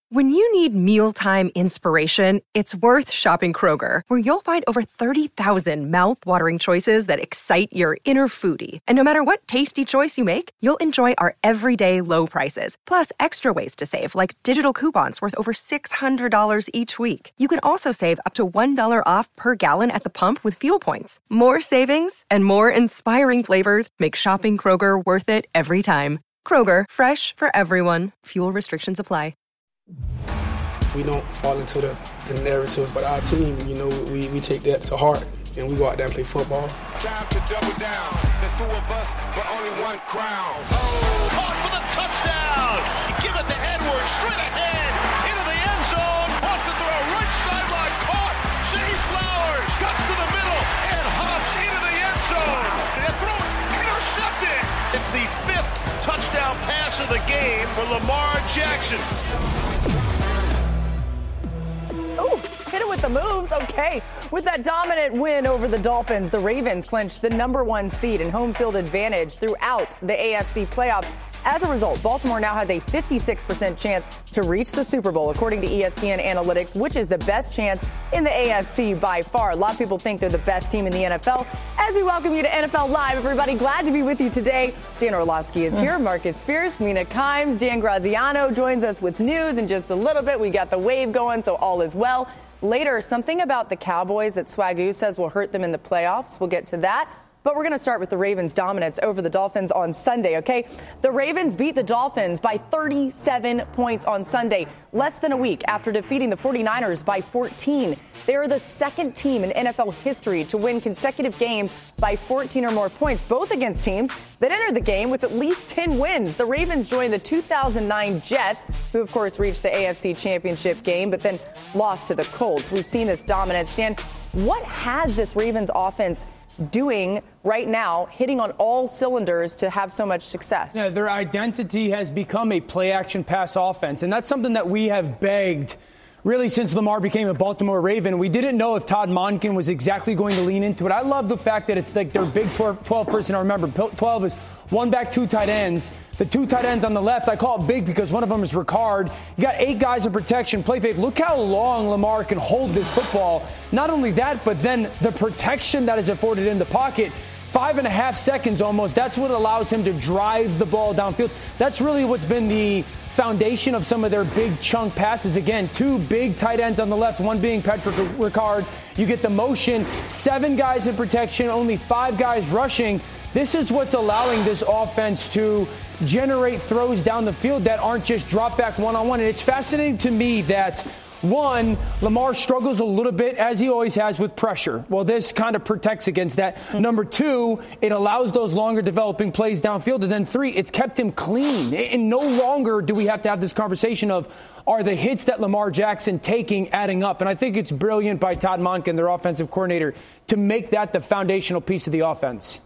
When you need mealtime inspiration, it's worth shopping Kroger, where you'll find over 30,000 mouth-watering choices that excite your inner foodie. And no matter what tasty choice you make, you'll enjoy our everyday low prices, plus extra ways to save, like digital coupons worth over $600 each week. You can also save up to $1 off per gallon at the pump with fuel points. More savings and more inspiring flavors make shopping Kroger worth it every time. Kroger, fresh for everyone. Fuel restrictions apply. We don't fall into the narratives, but our team, we take that to heart, and we go out there and play football. Time to double down. There's two of us, but only one crown. Oh, caught for the touchdown. Give it to Edwards, straight ahead, into the end zone. Off to throw, right sideline, caught. Zay Flowers, guts to the middle, and hops into the end zone. The throw is intercepted. It's the 5th touchdown pass of the game for Lamar Jackson. Oh, hit it with the moves. Okay. With that dominant win over the Dolphins, the Ravens clinched the #1 seed and home field advantage throughout the AFC playoffs. As a result, Baltimore now has a 56% chance to reach the Super Bowl, according to ESPN Analytics, which is the best chance in the AFC by far. A lot of people think they're the best team in the NFL. As we welcome you to NFL Live, everybody, glad to be with you today. Dan Orlovsky is here, Marcus Spears, Mina Kimes, Dan Graziano joins us with news in just a little bit. We got the wave going, so all is well. Later, something about the Cowboys that Swagoo says will hurt them in the playoffs. We'll get to that. But we're going to start with the Ravens' dominance over the Dolphins on Sunday, okay? The Ravens beat the Dolphins by 37 points on Sunday, less than a week after defeating the 49ers by 14. They are the second team in NFL history to win consecutive games by 14 or more points, both against teams that entered the game with at least 10 wins. The Ravens joined the 2009 Jets, who, of course, reached the AFC Championship game, but then lost to the Colts. We've seen this dominance. Dan, what has this Ravens offense doing right now, hitting on all cylinders to have so much success? Yeah, their identity has become a play-action pass offense, and that's something that we have begged really since Lamar became a Baltimore Raven. We didn't know if Todd Monken was exactly going to lean into it. I love the fact that it's like their big 12 personnel. Remember, 12 is one back, two tight ends. The two tight ends on the left, I call it big because one of them is Ricard. You got 8 guys in protection, play fake. Look how long Lamar can hold this football. Not only that, but then the protection that is afforded in the pocket. 5.5 seconds almost. That's what allows him to drive the ball downfield. That's really what's been the foundation of some of their big chunk passes. Again, 2 big tight ends on the left, one being Patrick Ricard. You get the motion, 7 guys in protection, only 5 guys rushing. This is what's allowing this offense to generate throws down the field that aren't just drop back one-on-one. And it's fascinating to me that, one, Lamar struggles a little bit, as he always has, with pressure. Well, this kind of protects against that. Number 2, it allows those longer developing plays downfield. And then 3, it's kept him clean. And no longer do we have to have this conversation of, are the hits that Lamar Jackson taking adding up? And I think it's brilliant by Todd Monken, their offensive coordinator, to make that the foundational piece of the offense.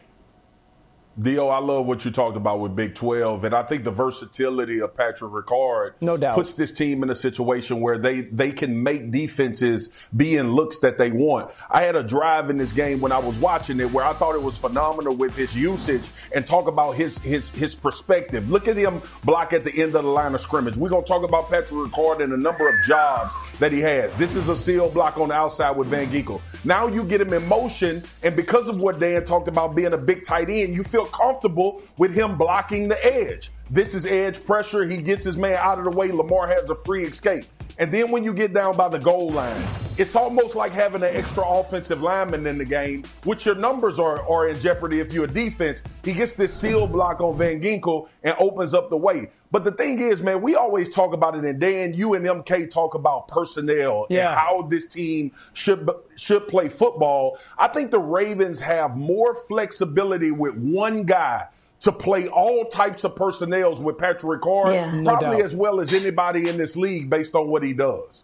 Dio, I love what you talked about with Big 12, and I think the versatility of Patrick Ricard no doubt puts this team in a situation where they can make defenses be in looks that they want. I had a drive in this game when I was watching it where I thought it was phenomenal with his usage, and talk about his perspective. Look at him block at the end of the line of scrimmage. We're going to talk about Patrick Ricard and the number of jobs that he has. This is a seal block on the outside with Van Ginkel. Now you get him in motion, and because of what Dan talked about being a big tight end, you feel comfortable with him blocking the edge. This is edge pressure. He gets his man out of the way. Lamar has a free escape. And then when you get down by the goal line, it's almost like having an extra offensive lineman in the game, which your numbers are in jeopardy if you're a defense. He gets this seal block on Van Ginkel and opens up the way. But the thing is, man, we always talk about it, and Dan, you and MK talk about personnel and how this team should play football. I think the Ravens have more flexibility with one guy to play all types of personnels with Patrick Ricard, probably as well as anybody in this league based on what he does.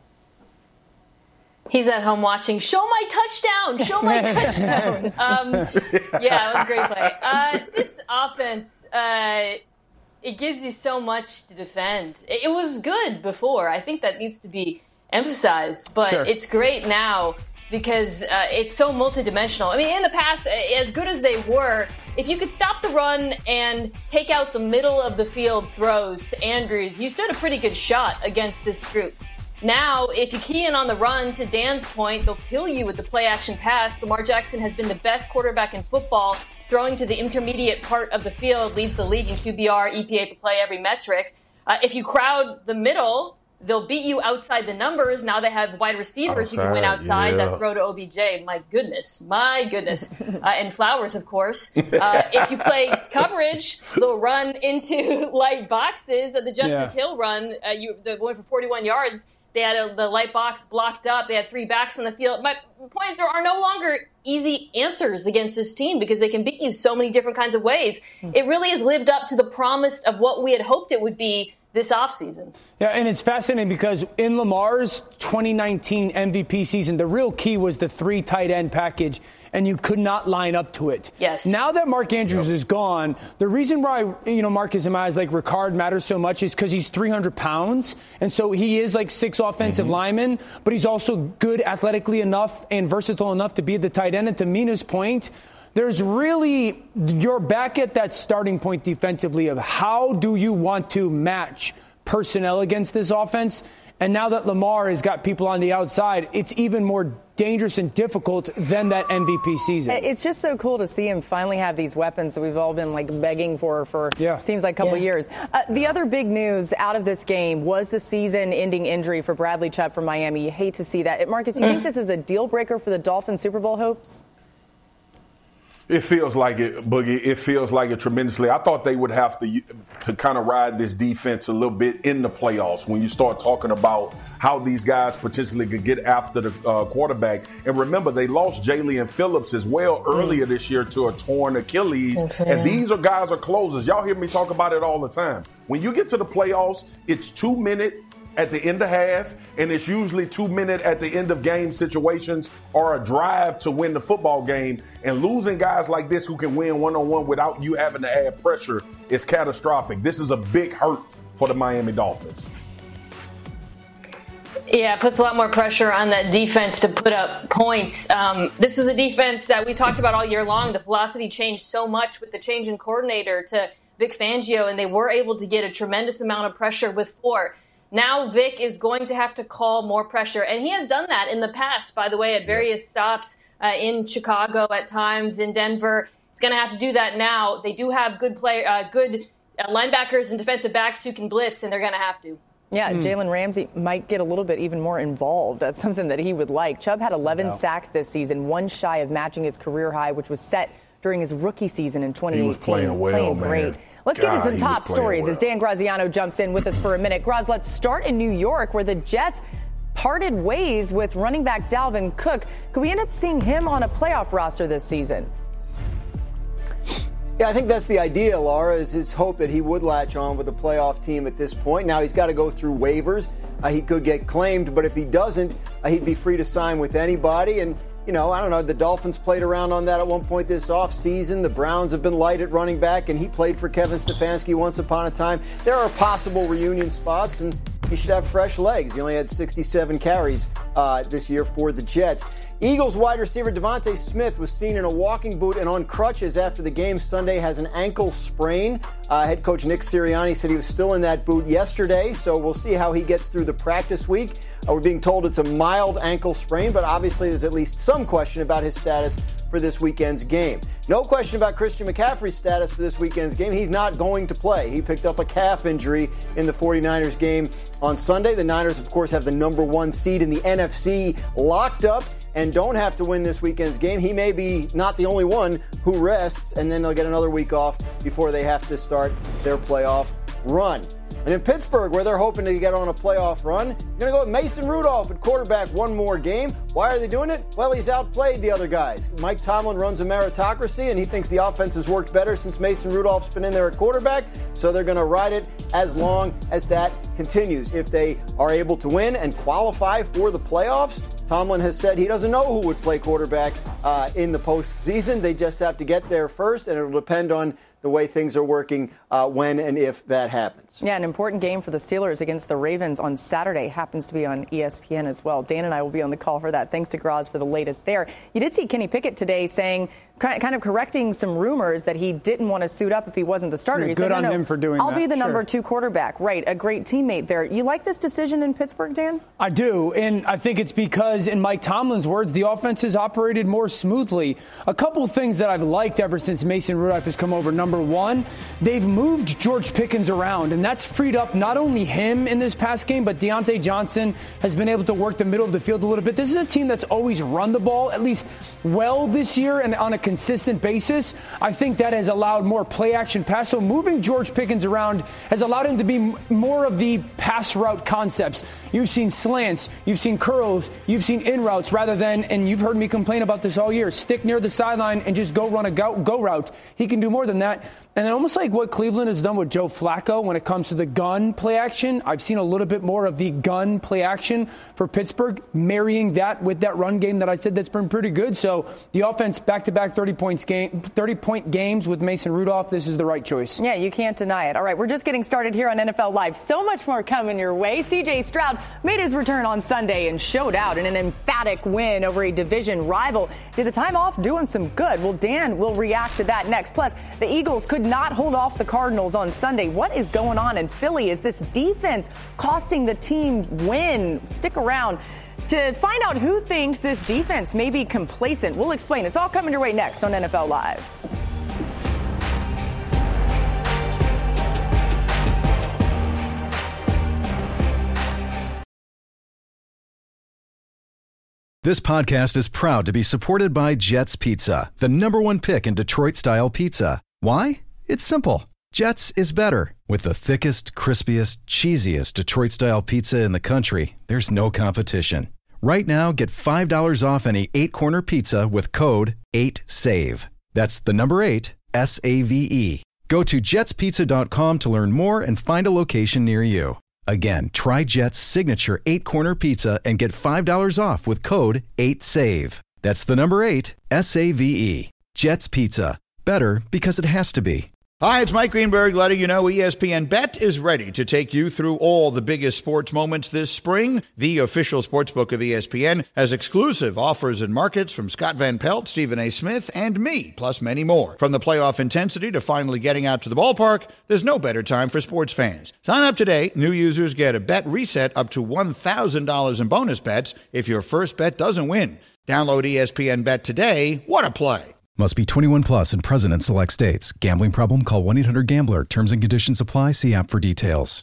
He's at home watching, show my touchdown, show my touchdown. Yeah, it was a great play. This offense, it gives you so much to defend. It was good before. I think that needs to be emphasized, but it's great now because it's so multidimensional. I mean, in the past, as good as they were, if you could stop the run and take out the middle of the field throws to Andrews, you stood a pretty good shot against this group. Now, if you key in on the run, to Dan's point, they'll kill you with the play-action pass. Lamar Jackson has been the best quarterback in football, throwing to the intermediate part of the field, leads the league in QBR, EPA per play, every metric. If you crowd the middle, they'll beat you outside the numbers. Now they have wide receivers who can win outside. That throw to OBJ, my goodness. And Flowers, of course. If you play coverage, they'll run into light boxes. The Justice Hill run, the one for 41 yards, they had the light box blocked up. They had 3 backs on the field. My point is there are no longer easy answers against this team because they can beat you so many different kinds of ways. It really has lived up to the promise of what we had hoped it would be this offseason. Yeah, and it's fascinating because in Lamar's 2019 MVP season, the real key was the 3 tight end package, and you could not line up to it. Yes. Now that Mark Andrews is gone, the reason why, Marcus and I is like Ricard matters so much is because he's 300 pounds, and so he is like 6 offensive linemen, but he's also good athletically enough and versatile enough to be the tight end. And to Mina's point, there's really, you're back at that starting point defensively of how do you want to match personnel against this offense. And now that Lamar has got people on the outside, it's even more dangerous and difficult than that MVP season. It's just so cool to see him finally have these weapons that we've all been begging for seems like a couple years. The other big news out of this game was the season-ending injury for Bradley Chubb from Miami. You hate to see that. Marcus, you think this is a deal breaker for the Dolphins' Super Bowl hopes? It feels like it, Boogie. It feels like it tremendously. I thought they would have to kind of ride this defense a little bit in the playoffs when you start talking about how these guys potentially could get after the quarterback. And remember, they lost Jalen Phillips as well earlier this year to a torn Achilles. And these are guys are closers. Y'all hear me talk about it all the time. When you get to the playoffs, it's 2-minute at the end of half, and it's usually 2-minute at the end of game situations or a drive to win the football game. And losing guys like this who can win one-on-one without you having to add pressure is catastrophic. This is a big hurt for the Miami Dolphins. Yeah, it puts a lot more pressure on that defense to put up points. This was a defense that we talked about all year long. The philosophy changed so much with the change in coordinator to Vic Fangio, and they were able to get a tremendous amount of pressure with 4. Now Vic is going to have to call more pressure, and he has done that in the past, by the way, at various stops in Chicago at times, in Denver. He's going to have to do that now. They do have good linebackers and defensive backs who can blitz, and they're going to have to. Yeah, Jalen Ramsey might get a little bit even more involved. That's something that he would like. Chubb had 11 sacks this season, 1 shy of matching his career high, which was set during his rookie season in 2018. He was playing well, great. Let's get to some top stories as Dan Graziano jumps in with us for a minute. Graz, let's start in New York, where the Jets parted ways with running back Dalvin Cook. Could we end up seeing him on a playoff roster this season? Yeah, I think that's the idea, Laura, is his hope that he would latch on with a playoff team at this point. Now he's got to go through waivers. He could get claimed, but if he doesn't, he'd be free to sign with anybody. And I don't know, the Dolphins played around on that at one point this offseason. The Browns have been light at running back, and he played for Kevin Stefanski once upon a time. There are possible reunion spots, and he should have fresh legs. He only had 67 carries this year for the Jets. Eagles wide receiver Devontae Smith was seen in a walking boot and on crutches after the game Sunday, has an ankle sprain. Head coach Nick Sirianni said he was still in that boot yesterday, so we'll see how he gets through the practice week. We're being told it's a mild ankle sprain, but obviously there's at least some question about his status for this weekend's game. No question about Christian McCaffrey's status for this weekend's game. He's not going to play. He picked up a calf injury in the 49ers game on Sunday. The Niners, of course, have the number 1 seed in the NFC locked up and don't have to win this weekend's game. He may be not the only one who rests, and then they'll get another week off before they have to start their playoff run. And in Pittsburgh, where they're hoping to get on a playoff run, you're going to go with Mason Rudolph at quarterback one more game. Why are they doing it? Well, he's outplayed the other guys. Mike Tomlin runs a meritocracy, and he thinks the offense has worked better since Mason Rudolph's been in there at quarterback, so they're going to ride it as long as that continues. If they are able to win and qualify for the playoffs, Tomlin has said he doesn't know who would play quarterback in the postseason. They just have to get there first, and it'll depend on the way things are working when and if that happens. Yeah, an important game for the Steelers against the Ravens on Saturday happens to be on ESPN as well. Dan and I will be on the call for that. Thanks to Graz for the latest there. You did see Kenny Pickett today saying, kind of correcting some rumors that he didn't want to suit up if he wasn't the starter. He said, on him for doing that. I'll be the number 2 quarterback. Right, a great teammate there. You like this decision in Pittsburgh, Dan? I do, and I think it's because, in Mike Tomlin's words, the offense has operated more smoothly. A couple of things that I've liked ever since Mason Rudolph has come over. Number one, they've moved George Pickens around, and that's freed up not only him in this past game, but Deontay Johnson has been able to work the middle of the field a little bit. This is a team that's always run the ball, at least well this year and on a consistent basis. I think that has allowed more play action pass. So moving George Pickens around has allowed him to be more of the pass route concepts. You've seen slants, you've seen curls, you've seen in routes rather than, and you've heard me complain about this all year, stick near the sideline and just go run a go route. He can do more than that. And then almost like what Cleveland has done with Joe Flacco when it comes to the gun play action, I've seen a little bit more of the gun play action for Pittsburgh, marrying that with that run game that I said that's been pretty good. So the offense back-to-back 30-point games with Mason Rudolph, this is the right choice. Yeah, you can't deny it. All right, we're just getting started here on NFL Live. So much more coming your way. C.J. Stroud made his return on Sunday and showed out in an emphatic win over a division rival. Did the time off do him some good? Well, Dan will react to that next. Plus, the Eagles could not hold off the Cardinals on Sunday. What is going on in Philly? Is this defense costing the team win? Stick around to find out who thinks this defense may be complacent. We'll explain. It's all coming your way next on NFL Live. This podcast is proud to be supported by Jets Pizza, the #1 pick in Detroit-style pizza. Why? It's simple. Jets is better. With the thickest, crispiest, cheesiest Detroit-style pizza in the country, there's no competition. Right now, get $5 off any 8-corner pizza with code 8SAVE. That's the number 8, S-A-V-E. Go to jetspizza.com to learn more and find a location near you. Again, try Jet's signature 8-corner pizza and get $5 off with code 8SAVE. That's the number 8, S-A-V-E. Jet's Pizza. Better because it has to be. Hi, it's Mike Greenberg letting you know ESPN Bet is ready to take you through all the biggest sports moments this spring. The official sportsbook of ESPN has exclusive offers and markets from Scott Van Pelt, Stephen A. Smith, and me, plus many more. From the playoff intensity to finally getting out to the ballpark, there's no better time for sports fans. Sign up today. New users get a bet reset up to $1,000 in bonus bets if your first bet doesn't win. Download ESPN Bet today. What a play. Must be 21 plus and present in select states. Gambling problem? Call 1-800-GAMBLER. Terms and conditions apply. See app for details.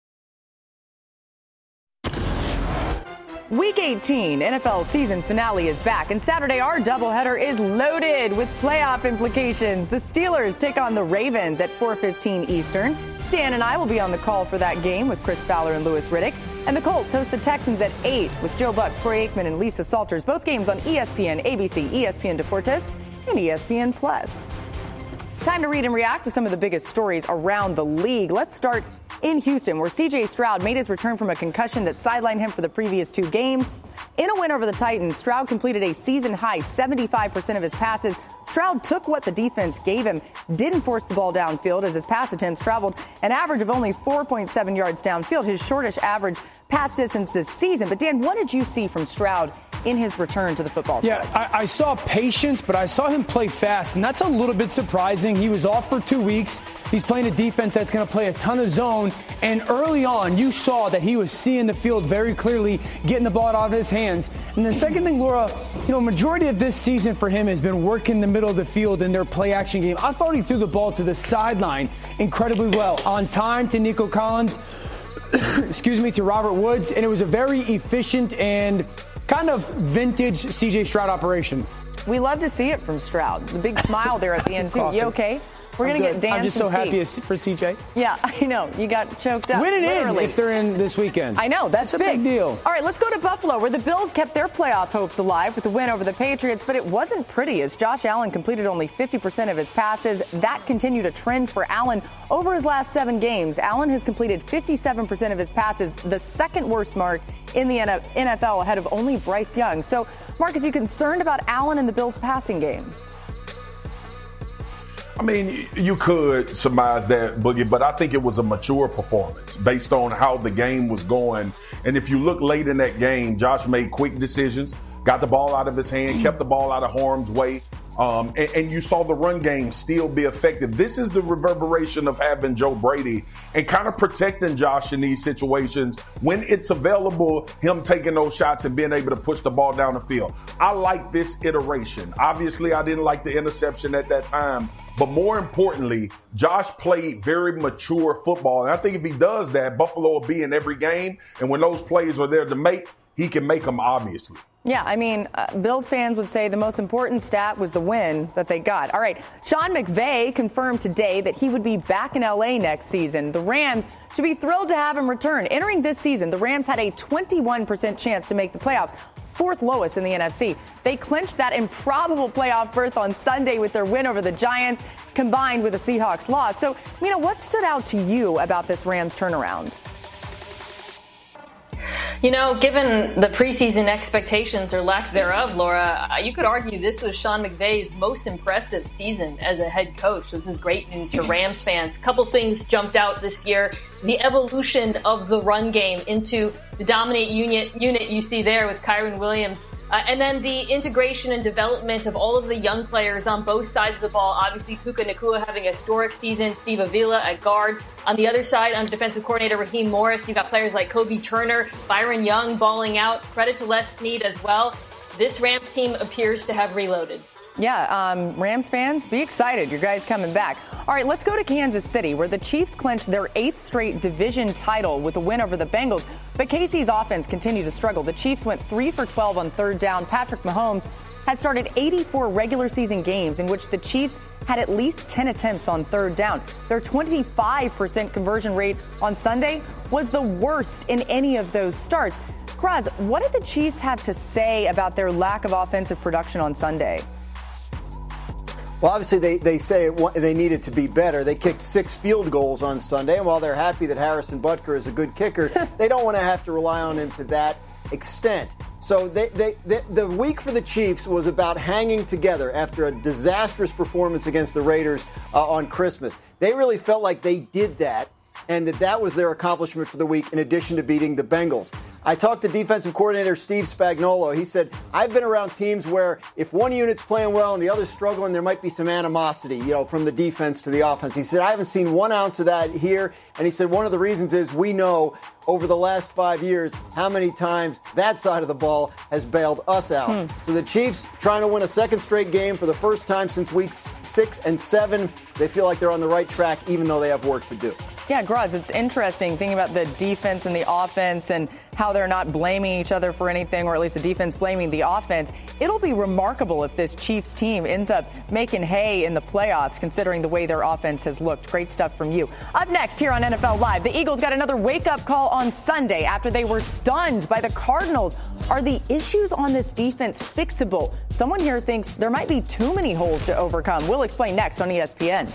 Week 18 NFL season finale is back, and Saturday our doubleheader is loaded with playoff implications. The Steelers take on the Ravens at 4:15 Eastern. Dan and I will be on the call for that game with Chris Fowler and Louis Riddick. And the Colts host the Texans at 8 with Joe Buck, Troy Aikman, and Lisa Salters. Both games on ESPN, ABC, ESPN Deportes, and ESPN Plus. Time to read and react to some of the biggest stories around the league. Let's start in Houston, where C.J. Stroud made his return from a concussion that sidelined him for the previous 2 games. In a win over the Titans, Stroud completed a season-high 75% of his passes. Stroud took what the defense gave him, didn't force the ball downfield as his pass attempts traveled an average of only 4.7 yards downfield, his shortest average pass distance this season. But, Dan, what did you see from Stroud in his return to the football field? Yeah, I saw patience, but I saw him play fast, and that's a little bit surprising. He was off for 2 weeks. He's playing a defense that's going to play a ton of zone, and early on, you saw that he was seeing the field very clearly, getting the ball out of his hands. And the second thing, Laura, majority of this season for him has been working the middle of the field in their play action game. I thought he threw the ball to the sideline incredibly well, on time to Nico Collins, to Robert Woods, and it was a very efficient and kind of vintage C.J. Stroud operation. We love to see it from Stroud. The big smile there at the end, too. You okay? We're going to get Dan I'm just so happy for CJ. Yeah, I know. You got choked up. Win it in if they're in this weekend. I know. That's a big deal. All right, let's go to Buffalo, where the Bills kept their playoff hopes alive with the win over the Patriots, but it wasn't pretty as Josh Allen completed only 50% of his passes. That continued a trend for Allen over his last 7 games. Allen has completed 57% of his passes, the second worst mark in the NFL, ahead of only Bryce Young. So, Marcus, you concerned about Allen and the Bills' passing game? I mean, you could surmise that, Boogie, but I think it was a mature performance based on how the game was going. And if you look late in that game, Josh made quick decisions, got the ball out of his hand, kept the ball out of harm's way. And you saw the run game still be effective. This is the reverberation of having Joe Brady and kind of protecting Josh in these situations when it's available, him taking those shots and being able to push the ball down the field. I like this iteration. Obviously, I didn't like the interception at that time, but more importantly, Josh played very mature football. And I think if he does that, Buffalo will be in every game. And when those plays are there to make, he can make them, obviously. Yeah, I mean, Bills fans would say the most important stat was the win that they got. All right, Sean McVay confirmed today that he would be back in L.A. next season. The Rams should be thrilled to have him return. Entering this season, the Rams had a 21% chance to make the playoffs, fourth lowest in the NFC. They clinched that improbable playoff berth on Sunday with their win over the Giants, combined with a Seahawks loss. So, what stood out to you about this Rams turnaround? Given the preseason expectations or lack thereof, Laura, you could argue this was Sean McVay's most impressive season as a head coach. This is great news for Rams fans. Couple things jumped out this year. The evolution of the run game into the dominant unit you see there with Kyren Williams. And then the integration and development of all of the young players on both sides of the ball. Obviously, Puka Nacua having a historic season, Steve Avila at guard. On the other side, on defensive coordinator Raheem Morris, you've got players like Kobe Turner, Byron Young balling out. Credit to Les Snead as well. This Rams team appears to have reloaded. Yeah, Rams fans, be excited. Your guy's coming back. All right, let's go to Kansas City, where the Chiefs clinched their 8th straight division title with a win over the Bengals. But KC's offense continued to struggle. The Chiefs went 3 for 12 on third down. Patrick Mahomes had started 84 regular season games in which the Chiefs had at least 10 attempts on third down. Their 25% conversion rate on Sunday was the worst in any of those starts. Graz, what did the Chiefs have to say about their lack of offensive production on Sunday? Well, obviously, they say they needed to be better. They kicked 6 field goals on Sunday, and while they're happy that Harrison Butker is a good kicker, they don't want to have to rely on him to that extent. So the week for the Chiefs was about hanging together after a disastrous performance against the Raiders on Christmas. They really felt like they did that, and that was their accomplishment for the week in addition to beating the Bengals. I talked to defensive coordinator Steve Spagnuolo. He said, I've been around teams where if one unit's playing well and the other's struggling, there might be some animosity, from the defense to the offense. He said, I haven't seen 1 ounce of that here. And he said, one of the reasons is we know over the last 5 years how many times that side of the ball has bailed us out. So the Chiefs trying to win a second straight game for the first time since weeks 6 and 7. They feel like they're on the right track, even though they have work to do. Yeah, Graz, it's interesting thinking about the defense and the offense and how they're not blaming each other for anything, or at least the defense blaming the offense. It'll be remarkable if this Chiefs team ends up making hay in the playoffs, considering the way their offense has looked. Great stuff from you. Up next here on NFL Live, the Eagles got another wake-up call on Sunday after they were stunned by the Cardinals. Are the issues on this defense fixable? Someone here thinks there might be too many holes to overcome. We'll explain next on ESPN.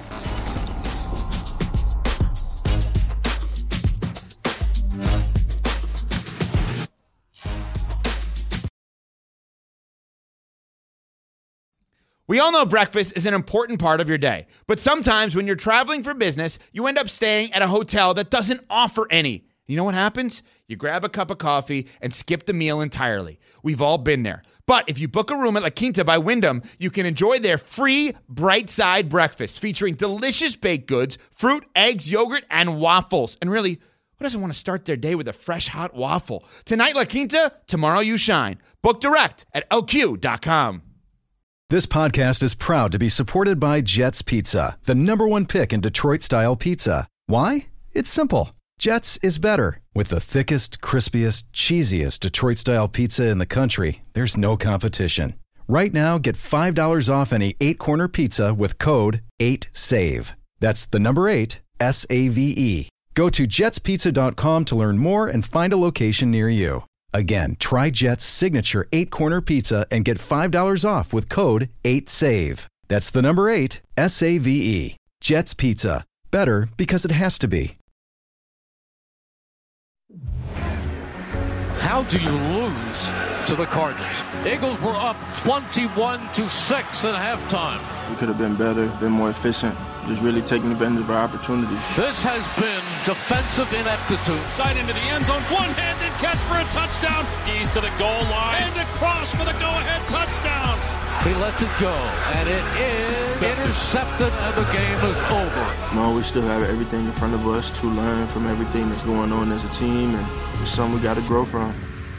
We all know breakfast is an important part of your day, but sometimes when you're traveling for business, you end up staying at a hotel that doesn't offer any. You know what happens? You grab a cup of coffee and skip the meal entirely. We've all been there. But if you book a room at La Quinta by Wyndham, you can enjoy their free Bright Side breakfast featuring delicious baked goods, fruit, eggs, yogurt, and waffles. And really, who doesn't want to start their day with a fresh, hot waffle? Tonight, La Quinta, tomorrow you shine. Book direct at LQ.com. This podcast is proud to be supported by Jets Pizza, the #1 pick in Detroit-style pizza. Why? It's simple. Jets is better. With the thickest, crispiest, cheesiest Detroit-style pizza in the country, there's no competition. Right now, get $5 off any 8-corner pizza with code 8SAVE. That's the number 8, S-A-V-E. Go to jetspizza.com to learn more and find a location near you. Again, try Jet's signature 8-corner pizza and get $5 off with code 8SAVE. That's the number 8, S-A-V-E. Jet's Pizza. Better because it has to be. How do you lose to the Cardinals. Eagles were up 21-6 at halftime. We could have been better, been more efficient, just really taking advantage of our opportunity. This has been defensive ineptitude. Side into the end zone, one-handed catch for a touchdown. He's to the goal line and across for the go-ahead touchdown. He lets it go, and it is intercepted, and the game is over. No, we still have everything in front of us to learn from everything that's going on as a team, and it's something we got to grow from.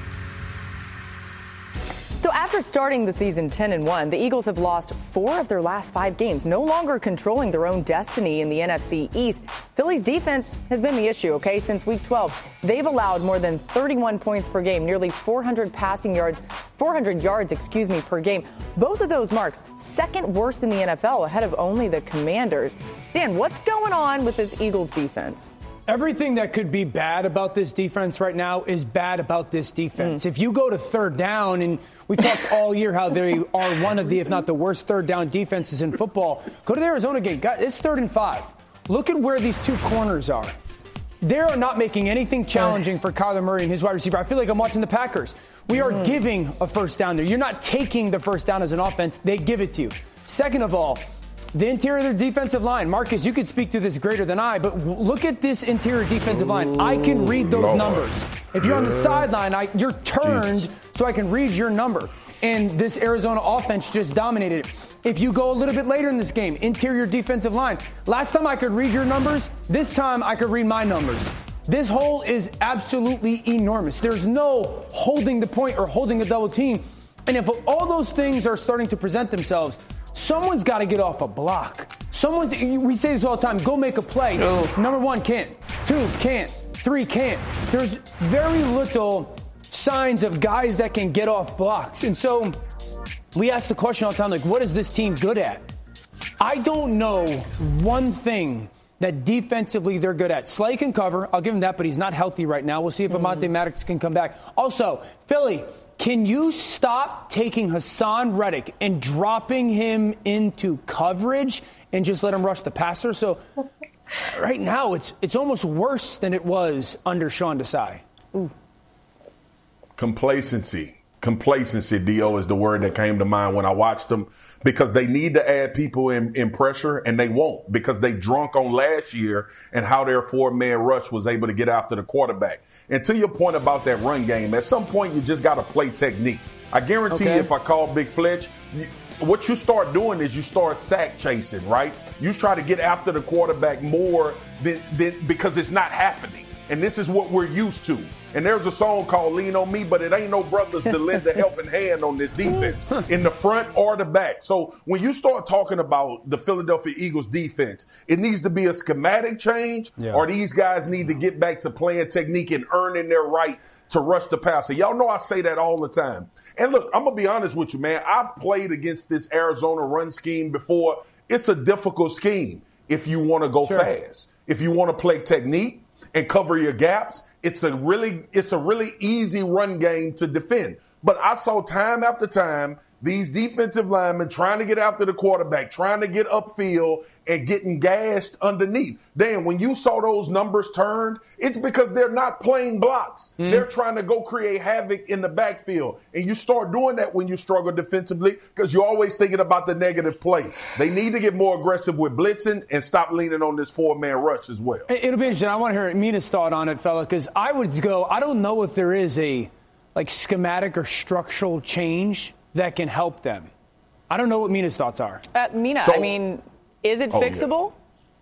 So after starting the season 10-1, the Eagles have lost 4 of their last 5 games, no longer controlling their own destiny in the NFC East. Philly's defense has been the issue, okay, since week 12. They've allowed more than 31 points per game, nearly 400 yards per game. Both of those marks, second worst in the NFL, ahead of only the Commanders. Dan, what's going on with this Eagles defense? Everything that could be bad about this defense right now is bad about this defense. If you go to third down, and we talked all year how they are one of the, if not the worst, third down defenses in football, go to the Arizona game. It's 3rd and 5. Look at where these 2 corners are. They are not making anything challenging for Kyler Murray and his wide receiver. I feel like I'm watching the Packers. We are giving a first down there. You're not taking the first down as an offense. They give it to you. Second of all, the interior of their defensive line. Marcus, you could speak to this greater than I, but look at this interior defensive line. I can read those numbers. If you're on the sideline, you're turned so I can read your number. And this Arizona offense just dominated it. If you go a little bit later in this game, interior defensive line. Last time I could read your numbers, this time I could read my numbers. This hole is absolutely enormous. There's no holding the point or holding a double team. And if all those things are starting to present themselves, someone's got to get off a block. We say this all the time, go make a play. Number 1 can't. 2 can't. 3 can't. There's very little signs of guys that can get off blocks. And so we ask the question all the time, like, what is this team good at? I don't know one thing that defensively they're good at. Slay can cover. I'll give him that, but he's not healthy right now. We'll see if Amante Maddox can come back. Also, Philly, can you stop taking Hassan Reddick and dropping him into coverage and just let him rush the passer? So right now it's almost worse than it was under Sean Desai. Ooh. Complacency, D.O., is the word that came to mind when I watched them, because they need to add people in pressure, and they won't, because they drunk on last year and how their 4-man rush was able to get after the quarterback. And to your point about that run game, at some point you just got to play technique. I guarantee you, if I call Big Fletch, what you start doing is you start sack chasing, right? You try to get after the quarterback more than because it's not happening. And this is what we're used to. And there's a song called Lean on Me, but it ain't no brothers to lend a helping hand on this defense in the front or the back. So when you start talking about the Philadelphia Eagles defense, it needs to be a schematic change, or these guys need to get back to playing technique and earning their right to rush the passer. Y'all know I say that all the time. And look, I'm going to be honest with you, man. I've played against this Arizona run scheme before. It's a difficult scheme if you want to go fast. If you want to play technique and cover your gaps, it's a really easy run game to defend. But I saw time after time these defensive linemen trying to get after the quarterback, trying to get upfield and getting gashed underneath. Dan, when you saw those numbers turned, it's because they're not playing blocks. They're trying to go create havoc in the backfield. And you start doing that when you struggle defensively because you're always thinking about the negative play. They need to get more aggressive with blitzing and stop leaning on this 4-man rush as well. It'll be interesting. I want to hear Mina's thought on it, fella, because I would go, I don't know if there is a schematic or structural change that can help them. I don't know what Mina's thoughts are. Mina, is it fixable?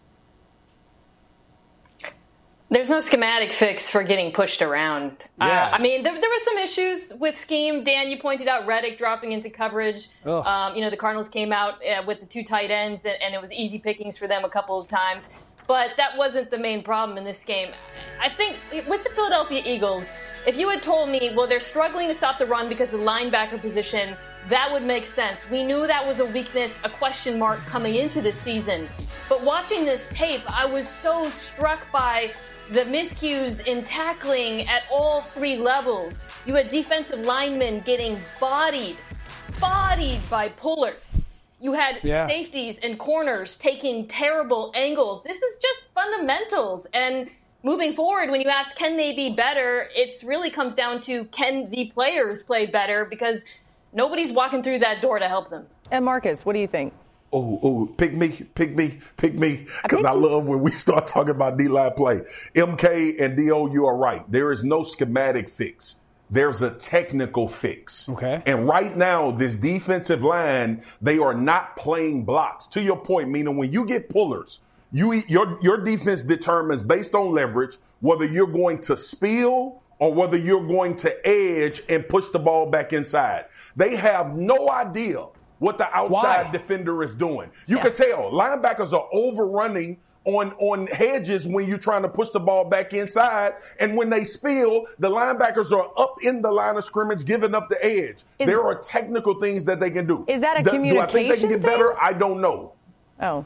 Yeah. There's no schematic fix for getting pushed around. Yeah. There were some issues with scheme. Dan, you pointed out Reddick dropping into coverage. The Cardinals came out with the 2 tight ends, and it was easy pickings for them a couple of times. But that wasn't the main problem in this game. I think with the Philadelphia Eagles, if you had told me, well, they're struggling to stop the run because of the linebacker position, that would make sense. We knew that was a weakness, a question mark coming into this season. But watching this tape, I was so struck by the miscues in tackling at all 3 levels. You had defensive linemen getting bodied by pullers. You had safeties and corners taking terrible angles. This is just fundamentals. And moving forward, when you ask, can they be better? It really comes down to, can the players play better? Because nobody's walking through that door to help them. And Marcus, what do you think? Pick me. Because I love when we start talking about D-line play. MK and D.O., you are right. There is no schematic fix. There's a technical fix. Okay. And right now, this defensive line, they are not playing blocks. To your point, meaning when you get pullers, your defense determines based on leverage whether you're going to spill or whether you're going to edge and push the ball back inside. They have no idea what the outside defender is doing. You can tell linebackers are overrunning on hedges when you're trying to push the ball back inside. And when they spill, the linebackers are up in the line of scrimmage, giving up the edge. There are technical things that they can do. Is that a communication Do I think they can get thing? better? I don't know. Oh.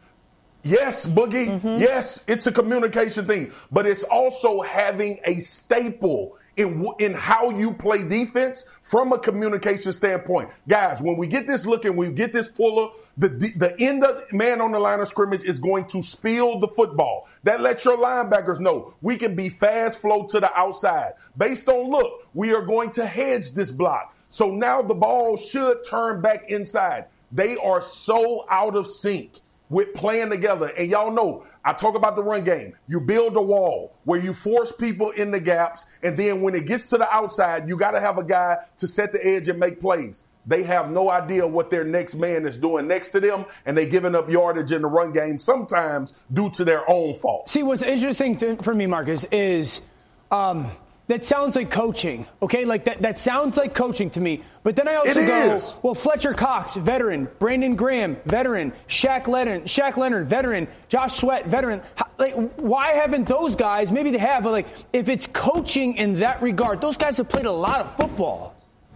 Yes, Boogie. Yes, it's a communication thing. But it's also having a staple in how you play defense from a communication standpoint. Guys, when we get this look and we get this puller, the end of man on the line of scrimmage is going to spill the football. That lets your linebackers know we can be fast flow to the outside. Based on look, we are going to hedge this block. So now the ball should turn back inside. They are so out of sync with playing together. And y'all know, I talk about the run game. You build a wall where you force people in the gaps, and then when it gets to the outside, you got to have a guy to set the edge and make plays. They have no idea what their next man is doing next to them, and they're giving up yardage in the run game, sometimes due to their own fault. See, what's interesting for me, Marcus, is that sounds like coaching, okay? Like that sounds like coaching to me. But then I also well, Fletcher Cox, veteran. Brandon Graham, veteran. Shaq Leonard, veteran. Josh Sweat, veteran. Like, why haven't those guys, maybe they have, but like, if it's coaching in that regard, those guys have played a lot of football.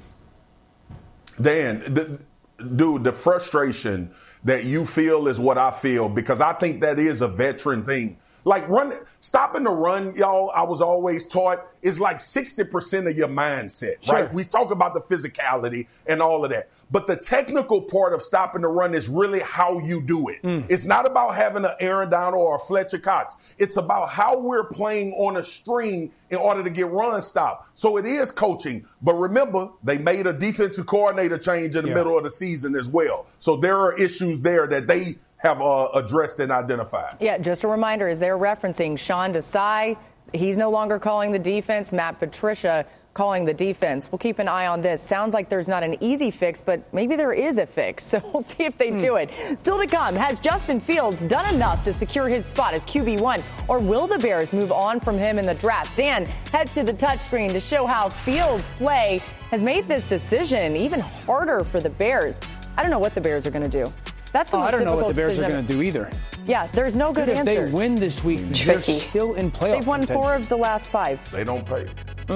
Dan, the frustration that you feel is what I feel, because I think that is a veteran thing. Like stopping the run, y'all, I was always taught, is like 60% of your mindset, right? We talk about the physicality and all of that. But the technical part of stopping the run is really how you do it. It's not about having an Aaron Donald or a Fletcher Cox. It's about how we're playing on a string in order to get run stopped. So it is coaching. But remember, they made a defensive coordinator change in the middle of the season as well. So there are issues there that they have addressed and identified. Yeah, just a reminder, as they're referencing Sean Desai, he's no longer calling the defense. Matt Patricia calling the defense. We'll keep an eye on this. Sounds like there's not an easy fix, but maybe there is a fix. So we'll see if they do it. Still to come, has Justin Fields done enough to secure his spot as QB1? Or will the Bears move on from him in the draft? Dan heads to the touchscreen to show how Fields' play has made this decision even harder for the Bears. I don't know what the Bears are going to do. That's the most I don't know what the Bears decision. are going to do either. Yeah, there's no good answer. If they win this week, they're still in playoff They've won contention. 4 of the last 5. They don't pay.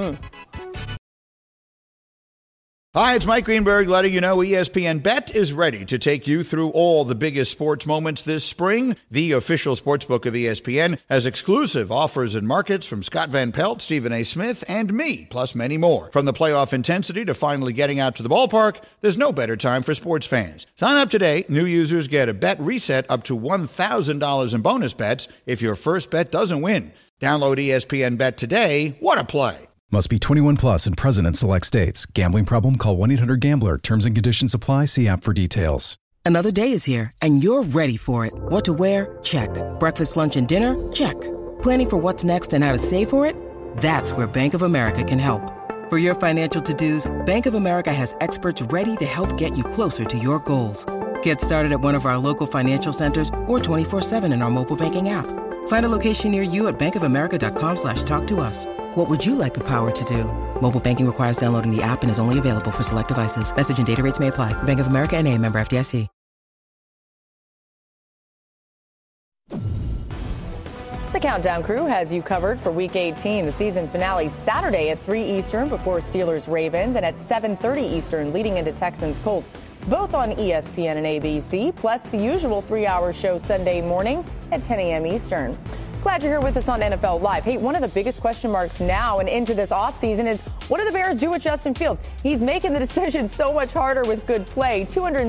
Hi, it's Mike Greenberg letting you know ESPN Bet is ready to take you through all the biggest sports moments this spring. The official sportsbook of ESPN has exclusive offers and markets from Scott Van Pelt, Stephen A. Smith, and me, plus many more. From the playoff intensity to finally getting out to the ballpark, there's no better time for sports fans. Sign up today. New users get a bet reset up to $1,000 in bonus bets if your first bet doesn't win. Download ESPN Bet today. What a play. Must be 21 plus and present in select states. Gambling problem? Call 1-800-GAMBLER. Terms and conditions apply. See app for details. Another day is here, and you're ready for it. What to wear? Check. Breakfast, lunch, and dinner? Check. Planning for what's next and how to save for it? That's where Bank of America can help. For your financial to-dos, Bank of America has experts ready to help get you closer to your goals. Get started at one of our local financial centers or 24/7 in our mobile banking app. Find a location near you at bankofamerica.com/talktous. What would you like the power to do? Mobile banking requires downloading the app and is only available for select devices. Message and data rates may apply. Bank of America NA, member FDIC. The Countdown Crew has you covered for Week 18. The season finale Saturday at 3 Eastern before Steelers-Ravens and at 7:30 Eastern leading into Texans-Colts. Both on ESPN and ABC, plus the usual 3-hour show Sunday morning at 10 a.m. Eastern. Glad you're here with us on NFL Live. Hey, one of the biggest question marks now and into this offseason is, what do the Bears do with Justin Fields? He's making the decision so much harder with good play.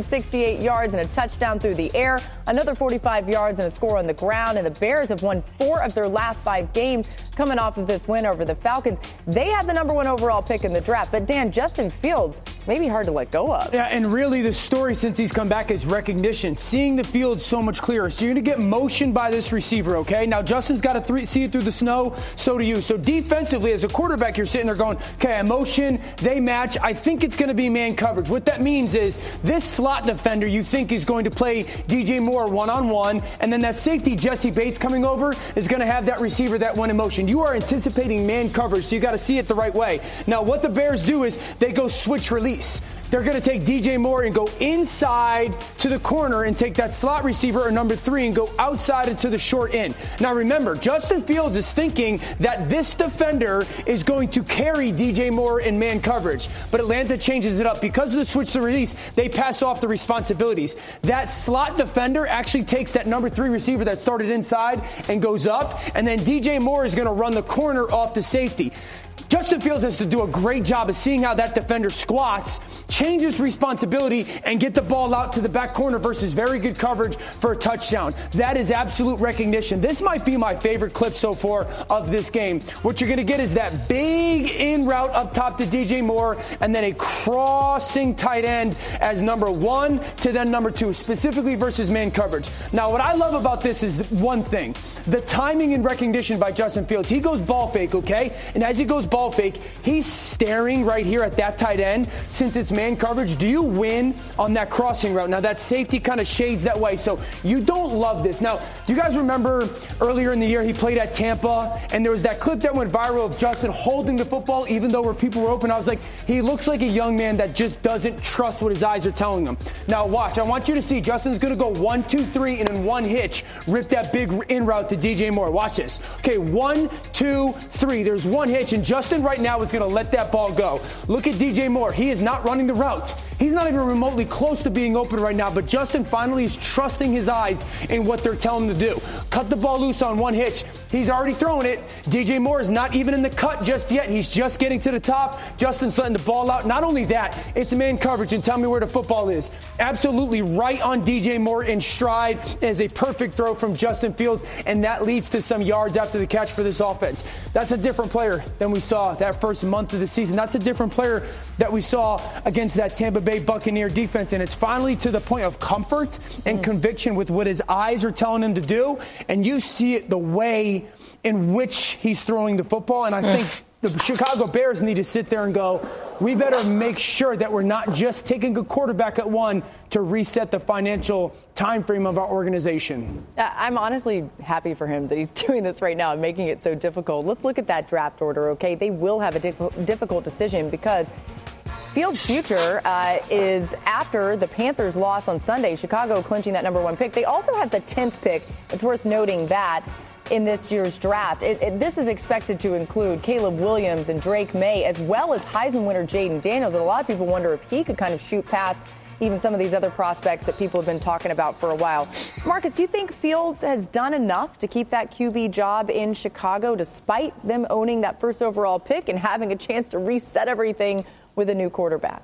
268 yards and a touchdown through the air, another 45 yards and a score on the ground. And the Bears have won 4 of their last 5 games coming off of this win over the Falcons. They have the number 1 overall pick in the draft. But, Dan, Justin Fields may be hard to let go of. Yeah, and really the story since he's come back is recognition, seeing the field so much clearer. So you're going to get motion by this receiver, okay? Now, Justin's got to see it through the snow. So do you. So defensively, as a quarterback, you're sitting there going, okay, motion, they match. I think it's going to be man coverage. What that means is this slot defender you think is going to play DJ Moore one-on-one, and then that safety, Jesse Bates, coming over is going to have that receiver that one in motion. You are anticipating man coverage, so you got to see it the right way. Now, what the Bears do is they go switch release. They're going to take DJ Moore and go inside to the corner and take that slot receiver or number 3 and go outside into the short end. Now remember, Justin Fields is thinking that this defender is going to carry DJ Moore in man coverage. But Atlanta changes it up. Because of the switch to release, they pass off the responsibilities. That slot defender actually takes that number 3 receiver that started inside and goes up. And then DJ Moore is going to run the corner off the safety. Justin Fields has to do a great job of seeing how that defender squats, change his responsibility, and get the ball out to the back corner versus very good coverage for a touchdown. That is absolute recognition. This might be my favorite clip so far of this game. What you're going to get is that big in route up top to DJ Moore, and then a crossing tight end as number 1 to then number 2, specifically versus man coverage. Now, what I love about this is one thing. The timing and recognition by Justin Fields. He goes ball fake, okay? And as he goes ball fake, he's staring right here at that tight end. Since it's man coverage, do you win on that crossing route? Now, that safety kind of shades that way, so you don't love this. Now, do you guys remember earlier in the year he played at Tampa, and there was that clip that went viral of Justin holding the football even though where people were open? I was like, he looks like a young man that just doesn't trust what his eyes are telling him. Now, watch. I want you to see Justin's going to go 1, 2, 3, and in one hitch, rip that big in route to DJ Moore. Watch this. Okay, 1, 2, 3. There's one hitch, and Justin right now is going to let that ball go. Look at DJ Moore. He is not running the route. He's not even remotely close to being open right now, but Justin finally is trusting his eyes in what they're telling him to do. Cut the ball loose on one hitch. He's already throwing it. DJ Moore is not even in the cut just yet. He's just getting to the top. Justin's letting the ball out. Not only that, it's man coverage, and tell me where the football is. Absolutely right on DJ Moore in stride. It is a perfect throw from Justin Fields, and that leads to some yards after the catch for this offense. That's a different player than we saw that first month of the season. That's a different player that we saw against that Tampa Bay Buccaneer defense, and it's finally to the point of comfort and conviction with what his eyes are telling him to do, and you see it the way in which he's throwing the football, and I think the Chicago Bears need to sit there and go, we better make sure that we're not just taking a quarterback at 1 to reset the financial time frame of our organization. I'm honestly happy for him that he's doing this right now and making it so difficult. Let's look at that draft order, okay? They will have a difficult decision because Fields' future is after the Panthers' loss on Sunday, Chicago clinching that number 1 pick. They also have the 10th pick. It's worth noting that in this year's draft. This is expected to include Caleb Williams and Drake May, as well as Heisman winner Jaden Daniels. And a lot of people wonder if he could kind of shoot past even some of these other prospects that people have been talking about for a while. Marcus, you think Fields has done enough to keep that QB job in Chicago, despite them owning that first overall pick and having a chance to reset everything with a new quarterback?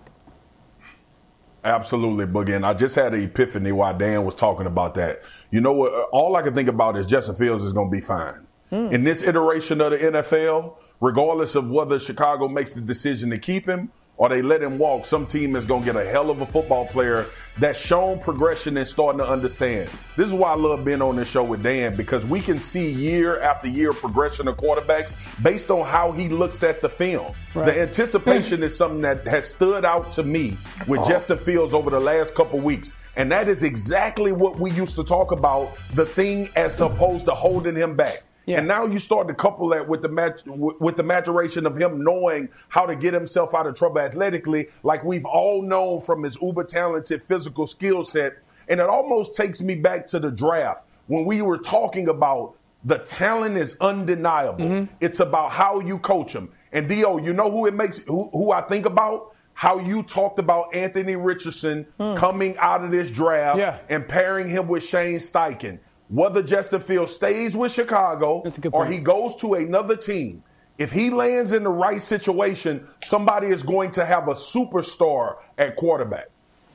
Absolutely, Boogie. And I just had an epiphany while Dan was talking about that. You know what? All I can think about is Justin Fields is going to be fine. In this iteration of the NFL, regardless of whether Chicago makes the decision to keep him or they let him walk, some team is going to get a hell of a football player that's shown progression and starting to understand. This is why I love being on this show with Dan, because we can see year after year progression of quarterbacks based on how he looks at the film. Right. The anticipation is something that has stood out to me with Justin Fields over the last couple weeks. And that is exactly what we used to talk about, the thing as opposed to holding him back. Yeah. And now you start to couple that with the maturation of him knowing how to get himself out of trouble athletically, like we've all known from his uber talented physical skill set. And it almost takes me back to the draft when we were talking about the talent is undeniable. Mm-hmm. It's about how you coach him. And Dio, you know who I think about? How you talked about Anthony Richardson coming out of this draft and pairing him with Shane Steichen. whether Justin Fields stays with Chicago or he goes to another team, if he lands in the right situation, somebody is going to have a superstar at quarterback.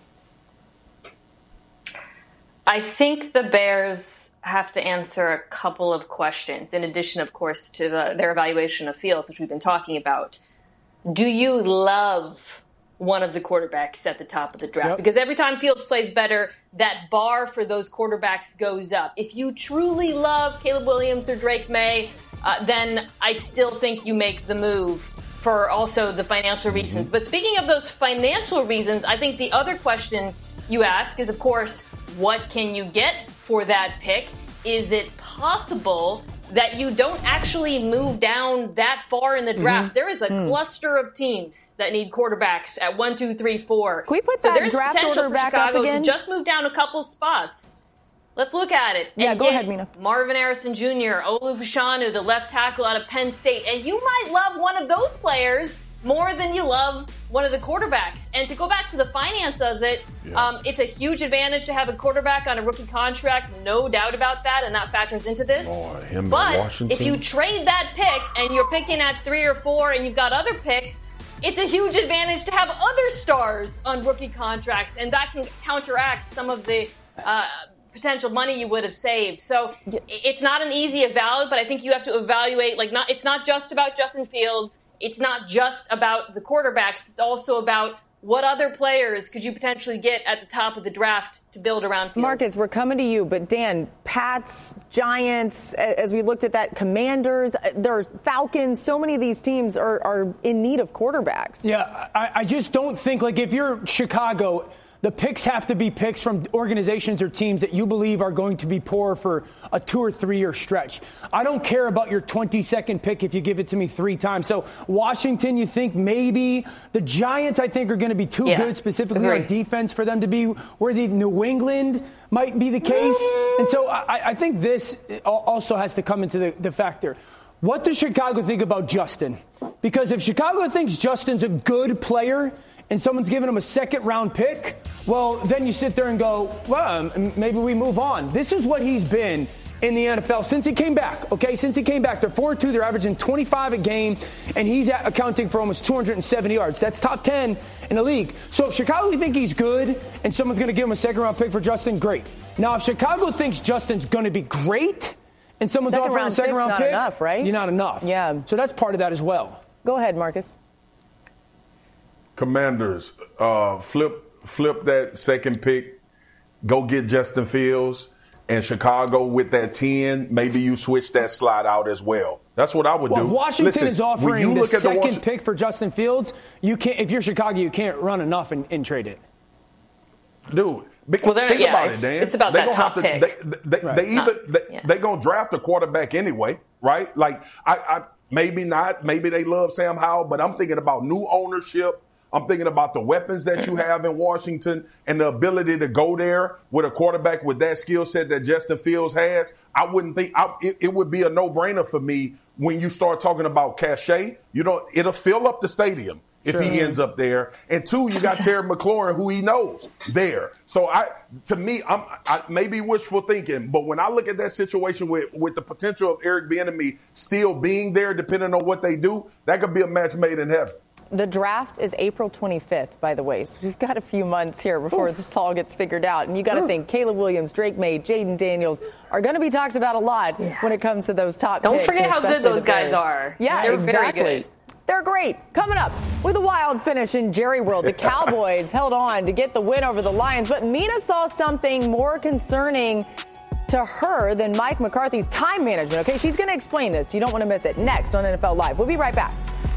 I think the Bears have to answer a couple of questions, in addition, of course, to their evaluation of Fields, which we've been talking about. Do you love one of the quarterbacks at the top of the draft? Yep. Because every time Fields plays better, that bar for those quarterbacks goes up. If you truly love Caleb Williams or Drake May, then I still think you make the move for also the financial reasons. But speaking of those financial reasons, I think the other question you ask is, of course, what can you get for that pick? Is it possible that you don't actually move down that far in the draft? There is a cluster of teams that need quarterbacks at 1, 2, 3, 4. Can we put so that there's draft potential order for back up Chicago again? to just move down a couple spots. Let's look at it. Yeah, and go get ahead, Mina. Marvin Harrison Jr., Olu Fashanu, the left tackle out of Penn State. And you might love one of those players more than you love one of the quarterbacks. And to go back to the finance of it, it's a huge advantage to have a quarterback on a rookie contract, no doubt about that, and that factors into this. But if you trade that pick and you're picking at 3 or 4 and you've got other picks, it's a huge advantage to have other stars on rookie contracts, and that can counteract some of the potential money you would have saved. So it's not an easy evaluate, but I think you have to evaluate, it's not just about Justin Fields. It's not just about the quarterbacks. It's also about what other players could you potentially get at the top of the draft to build around Fields. Marcus, we're coming to you, but Dan, Pats, Giants, as we looked at that, Commanders, there's Falcons, so many of these teams are in need of quarterbacks. Yeah, I just don't think, if you're Chicago, the picks have to be picks from organizations or teams that you believe are going to be poor for a 2 or 3 year stretch. I don't care about your 22nd pick if you give it to me 3 times. So Washington, you think maybe. The Giants, I think, are going to be too good specifically on defense for them to be where the New England might be the case. And so I think this also has to come into the factor. What does Chicago think about Justin? Because if Chicago thinks Justin's a good player and someone's giving him a 2nd-round pick, well, then you sit there and go, well, maybe we move on. This is what he's been in the NFL since he came back, okay? Since he came back, they're 4-2. They're averaging 25 a game, and he's accounting for almost 270 yards. That's top 10 in the league. So if Chicago think he's good and someone's going to give him a 2nd-round pick for Justin, great. Now, if Chicago thinks Justin's going to be great and someone's offering a 2nd-round pick, enough, right? You're not enough. Yeah. So that's part of that as well. Go ahead, Marcus. Commanders, flip that 2nd pick, go get Justin Fields, and Chicago with that 10, maybe you switch that slot out as well. That's what I would do. If Washington is offering the 2nd pick for Justin Fields, you can't. If you're Chicago, you can't run enough and trade it. Dude, think about it, Dan. It's about that top pick. They're going to draft a quarterback anyway, right? I maybe not. Maybe they love Sam Howell, but I'm thinking about new ownership. I'm thinking about the weapons that you have in Washington and the ability to go there with a quarterback with that skill set that Justin Fields has. I wouldn't think it would be a no-brainer for me when you start talking about cachet. It'll fill up the stadium if he ends up there. And 2, you got Terry McLaurin, who he knows there. So I may be wishful thinking, but when I look at that situation with the potential of Eric Bieniemy still being there, depending on what they do, that could be a match made in heaven. The draft is April 25th, by the way, so we've got a few months here before this all gets figured out. And you got to think Caleb Williams, Drake May, Jaden Daniels are going to be talked about a lot when it comes to those top Don't picks. forget how good those guys are. Yeah, they're exactly. very good. They're great. Coming up, with a wild finish in Jerry World, the Cowboys held on to get the win over the Lions, but Mina saw something more concerning to her than Mike McCarthy's time management. Okay, she's going to explain this. You don't want to miss it. Next on NFL Live. We'll be right back.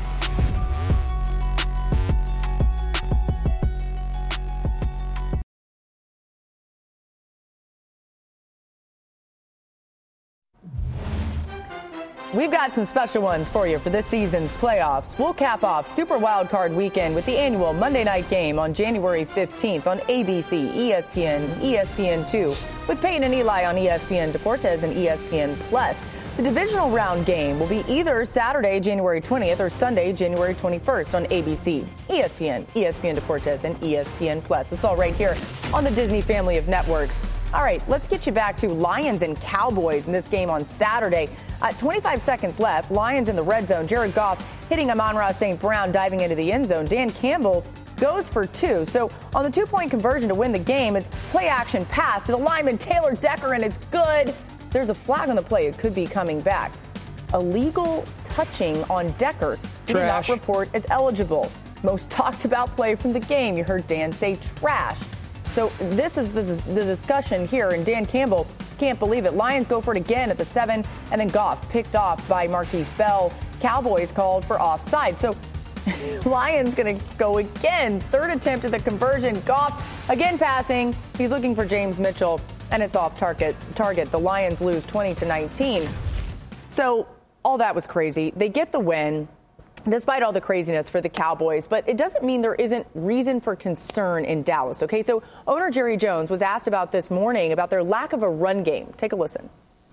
We've got some special ones for you for this season's playoffs. We'll cap off Super Wildcard Weekend with the annual Monday night game on January 15th on ABC, ESPN, ESPN2, with Peyton and Eli on ESPN Deportes and ESPN Plus. The divisional round game will be either Saturday, January 20th, or Sunday, January 21st on ABC, ESPN, ESPN Deportes, and ESPN Plus. It's all right here on the Disney family of networks. All right, let's get you back to Lions and Cowboys in this game on Saturday. 25 seconds left. Lions in the red zone. Jared Goff hitting Amon-Ra St. Brown, diving into the end zone. Dan Campbell goes for 2. So on the 2-point conversion to win the game, it's play action pass to the lineman Taylor Decker, and it's good. There's a flag on the play. It could be coming back. Illegal touching on Decker. He did not report as eligible. Most talked about play from the game. You heard Dan say trash. So this is the discussion here, and Dan Campbell can't believe it. Lions go for it again at the 7, and then Goff picked off by Marquise Bell. Cowboys called for offside. So Lions going to go again. Third attempt at the conversion. Goff again passing. He's looking for James Mitchell, and it's off target. The Lions lose 20-19. So all that was crazy. They get the win, despite all the craziness for the Cowboys, but it doesn't mean there isn't reason for concern in Dallas. Okay, so owner Jerry Jones was asked about this morning about their lack of a run game. Take a listen.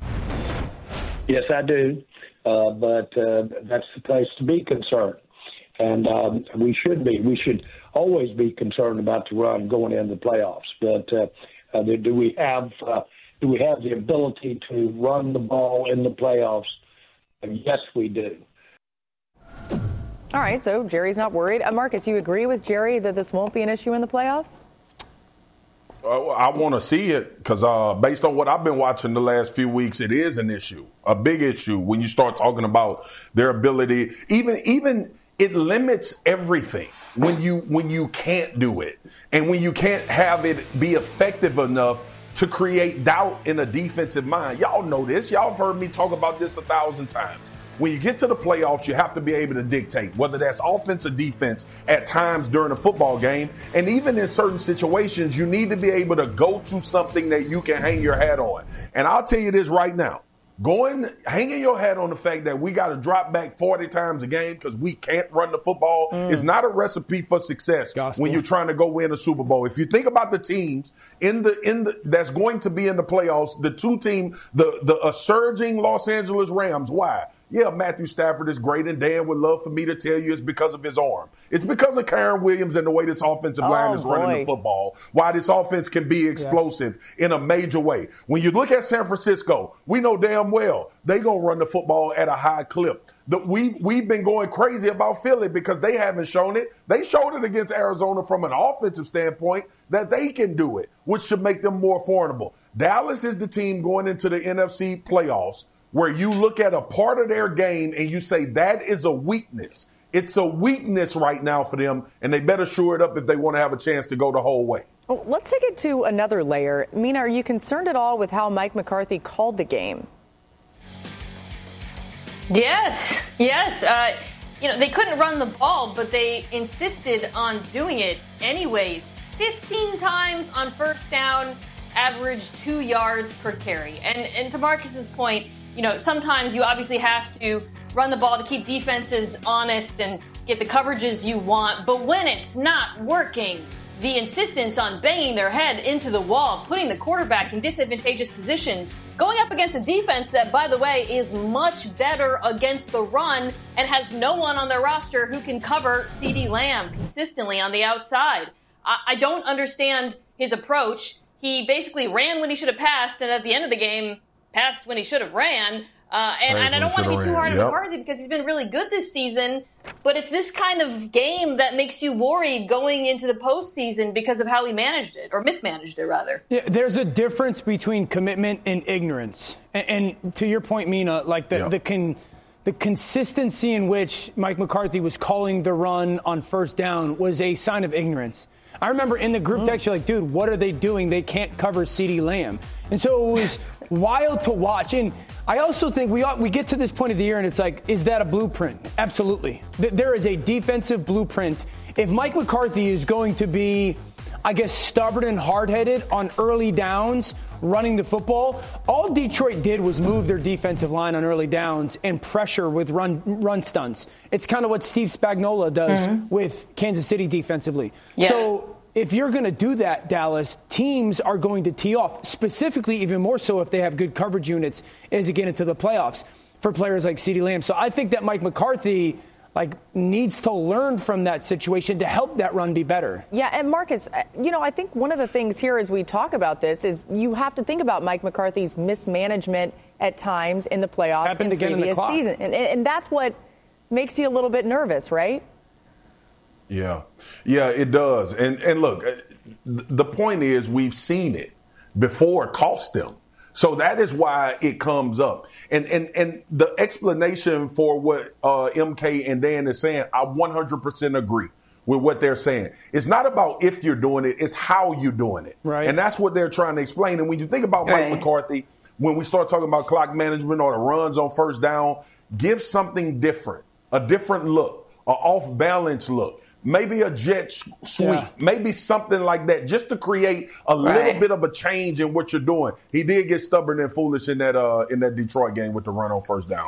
Yes, I do, but that's the place to be concerned, and we should be. We should always be concerned about the run going into the playoffs. But do we have the ability to run the ball in the playoffs? Yes, we do. All right, so Jerry's not worried. Marcus, you agree with Jerry that this won't be an issue in the playoffs? I want to see it because based on what I've been watching the last few weeks, it is an issue, a big issue when you start talking about their ability. Even it limits everything when you can't do it and when you can't have it be effective enough to create doubt in a defensive mind. Y'all know this. Y'all have heard me talk about this 1,000 times. When you get to the playoffs, you have to be able to dictate, whether that's offense or defense, at times during a football game. And even in certain situations, you need to be able to go to something that you can hang your hat on. And I'll tell you this right now. Hanging your hat on the fact that we got to drop back 40 times a game because we can't run the football is not a recipe for success when you're trying to go win a Super Bowl. If you think about the teams that's going to be in the playoffs, the two teams, the surging Los Angeles Rams, why? Yeah, Matthew Stafford is great, and Dan would love for me to tell you it's because of his arm. It's because of Kyren Williams and the way this offensive line is running the football, why this offense can be explosive in a major way. When you look at San Francisco, we know damn well they're going to run the football at a high clip. We've been going crazy about Philly because they haven't shown it. They showed it against Arizona from an offensive standpoint that they can do it, which should make them more formidable. Dallas is the team going into the NFC playoffs where you look at a part of their game and you say that is a weakness. It's a weakness right now for them, and they better shore it up if they want to have a chance to go the whole way. Well, let's take it to another layer. Mina, are you concerned at all with how Mike McCarthy called the game? Yes. They couldn't run the ball, but they insisted on doing it anyways. 15 times on first down, average 2 yards per carry. And to Marcus's point, sometimes you obviously have to run the ball to keep defenses honest and get the coverages you want. But when it's not working, the insistence on banging their head into the wall, putting the quarterback in disadvantageous positions, going up against a defense that, by the way, is much better against the run and has no one on their roster who can cover CeeDee Lamb consistently on the outside. I don't understand his approach. He basically ran when he should have passed, and at the end of the game, passed when he should have ran. And I don't want to be too hard on McCarthy because he's been really good this season. But it's this kind of game that makes you worried going into the postseason because of how he managed it, or mismanaged it, rather. Yeah, there's a difference between commitment and ignorance. And to your point, Mina, like the consistency in which Mike McCarthy was calling the run on first down was a sign of ignorance. I remember in the group text, you're like, dude, what are they doing? They can't cover CeeDee Lamb. And so it was wild to watch. And I also think we get to this point of the year and it's like, is that a blueprint? Absolutely. There is a defensive blueprint. If Mike McCarthy is going to be, I guess, stubborn and hard-headed on early downs, running the football, all Detroit did was move their defensive line on early downs and pressure with run stunts. It's kind of what Steve Spagnuolo does with Kansas City defensively. Yeah. So if you're going to do that, Dallas, teams are going to tee off, specifically even more so if they have good coverage units as they get into the playoffs for players like CeeDee Lamb. So I think that Mike McCarthy needs to learn from that situation to help that run be better. Yeah, and Marcus, I think one of the things here as we talk about this is you have to think about Mike McCarthy's mismanagement at times in the playoffs Happened in again previous in the season. And that's what makes you a little bit nervous, right? Yeah, it does. And look, the point is we've seen it before cost them. So that is why it comes up. And the explanation for what MK and Dan is saying, I 100% agree with what they're saying. It's not about if you're doing it, it's how you're doing it. Right. And that's what they're trying to explain. And when you think about Mike McCarthy, when we start talking about clock management or the runs on first down, give something different, a different look, an off-balance look. Maybe a jet sweep, maybe something like that, just to create a little bit of a change in what you're doing. He did get stubborn and foolish in that Detroit game with the run on first down.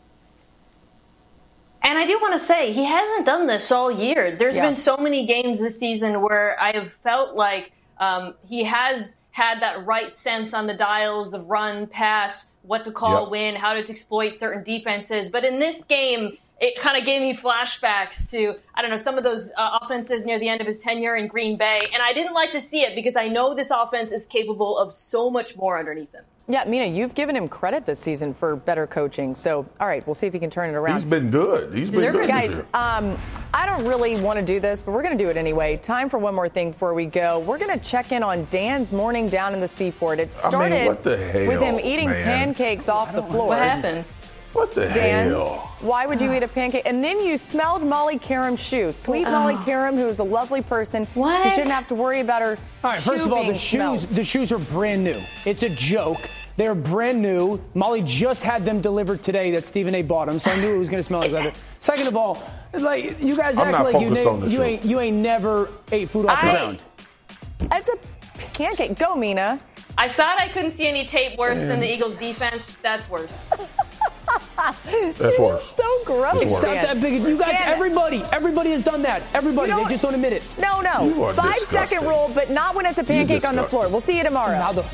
And I do want to say, he hasn't done this all year. There's been so many games this season where I have felt like he has had that right sense on the dials of run, pass, what to call, win, how to exploit certain defenses. But in this game, it kind of gave me flashbacks to, some of those offenses near the end of his tenure in Green Bay. And I didn't like to see it because I know this offense is capable of so much more underneath him. Yeah, Mina, you've given him credit this season for better coaching. So, all right, we'll see if he can turn it around. He's been good. He's been good. Guys, I don't really want to do this, but we're going to do it anyway. Time for one more thing before we go. We're going to check in on Dan's morning down in the Seaport. It started what the hell, with him eating pancakes off the floor. What happened? What the Dan, hell? Why would you eat a pancake? And then you smelled Molly Karam's shoes. Sweet Molly Karam, who is a lovely person. What? You shouldn't have to worry about her. All right, first of all, the shoes are brand new. It's a joke. They're brand new. Molly just had them delivered today that Stephen A. bought them, so I knew it was going to smell like that. Second of all, you guys act like you ain't never ate food off the ground. That's a pancake. Go, Mina. I thought I couldn't see any tape worse than the Eagles' defense. That's worse. That's worse. So gross. It's not that big. You guys, everybody has done that. Everybody, they just don't admit it. No. 5 second rule, but not when it's a pancake on the floor. We'll see you tomorrow. Now the